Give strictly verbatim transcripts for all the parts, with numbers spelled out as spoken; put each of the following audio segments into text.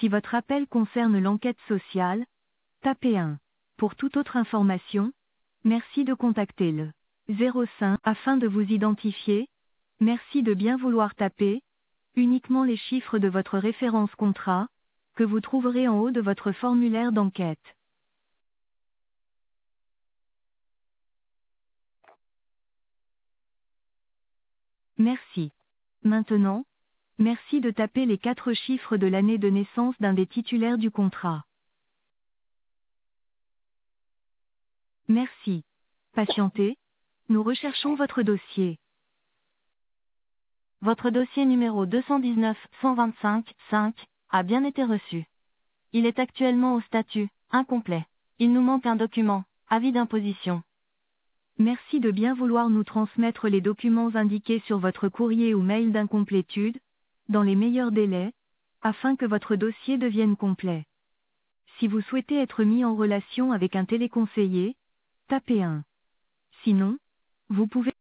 Si votre appel concerne l'enquête sociale, tapez un. Pour toute autre information, merci de contacter le zéro cinq afin de vous identifier. Merci de bien vouloir taper uniquement les chiffres de votre référence contrat, que vous trouverez en haut de votre formulaire d'enquête. Merci. Maintenant, merci de taper les quatre chiffres de l'année de naissance d'un des titulaires du contrat. Merci. Patientez, nous recherchons votre dossier. Votre dossier numéro deux cent dix-neuf cent vingt-cinq cinq a bien été reçu. Il est actuellement au statut incomplet. Il nous manque un document, avis d'imposition. Merci de bien vouloir nous transmettre les documents indiqués sur votre courrier ou mail d'incomplétude, dans les meilleurs délais, afin que votre dossier devienne complet. Si vous souhaitez être mis en relation avec un téléconseiller, tapez un. Sinon, vous pouvez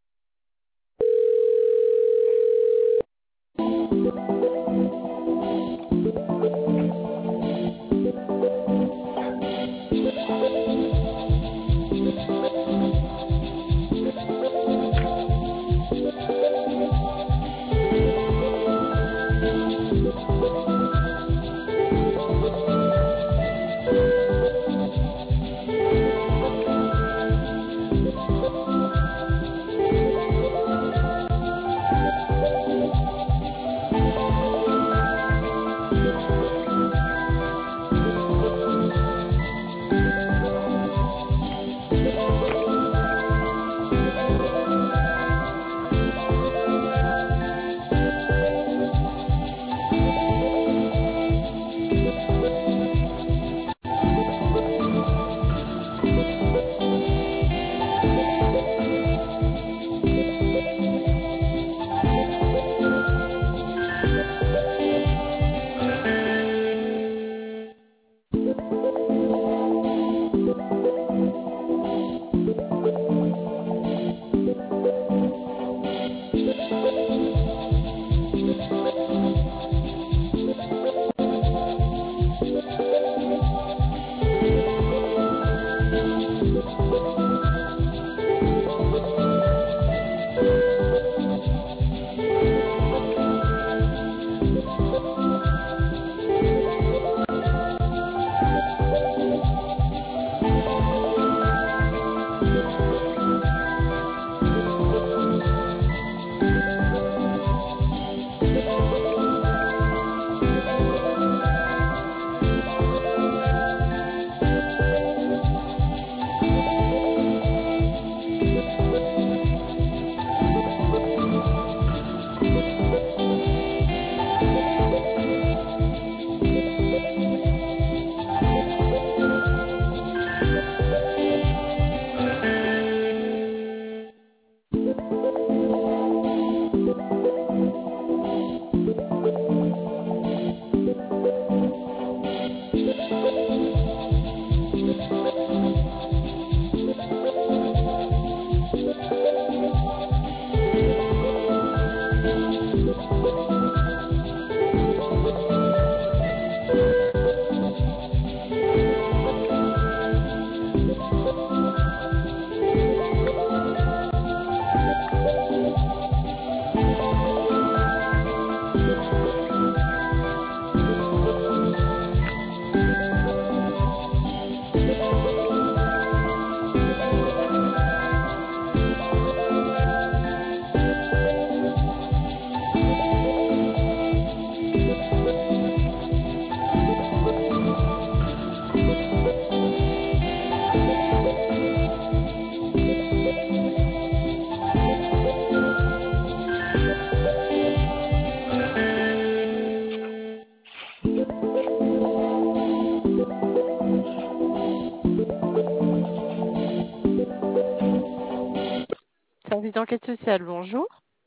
Service d'enquête sociale, bonjour.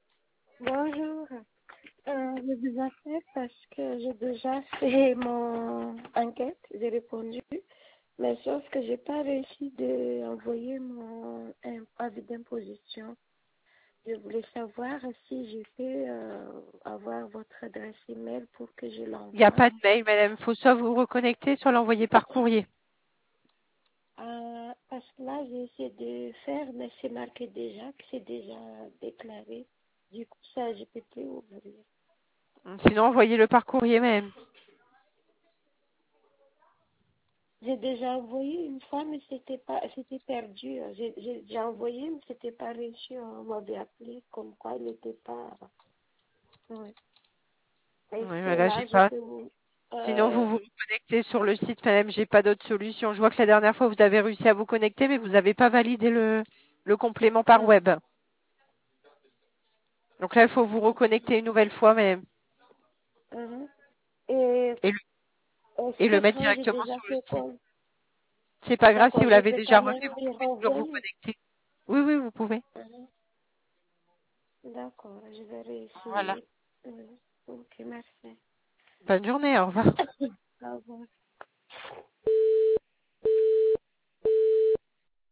Bonjour. Euh, je vous appelle parce que j'ai déjà fait mon enquête, j'ai répondu, mais sauf que j'ai pas réussi d'envoyer mon im- avis d'imposition. je voulais savoir si je peux euh, avoir votre adresse email pour que je Il n'y a l'envoie. pas de mail, madame. Il faut soit vous reconnecter, soit l'envoyer par courrier. Euh, parce que là, j'ai essayé de faire, mais c'est marqué déjà que c'est déjà déclaré. Du coup, ça, je peux plus ouvrir. Sinon, envoyez-le par courrier même. J'ai déjà envoyé une fois, mais c'était pas, c'était perdu. J'ai, j'ai déjà envoyé, mais c'était pas reçu. On m'avait appelé comme quoi il n'était pas. Ouais. Oui, Est-ce mais que là, là, j'ai je pas. peux. Sinon, Euh, vous vous connectez sur le site, madame. J'ai pas d'autre solution. Je vois que la dernière fois, vous avez réussi à vous connecter, mais vous n'avez pas validé le, le complément par euh, web. Donc là, il faut vous reconnecter une nouvelle fois, mais euh, et et le, est-ce et le que mettre quand j'ai directement déjà sur le fait site. quoi? C'est pas grave si D'accord, vous je l'avez peux déjà quand même refait, vous y pouvez toujours vous renvoyer. connecter. Oui, oui, vous pouvez. Mhm. D'accord, je vais Voilà. réessayer. Euh, ok, merci. Bonne journée, au revoir. Au revoir.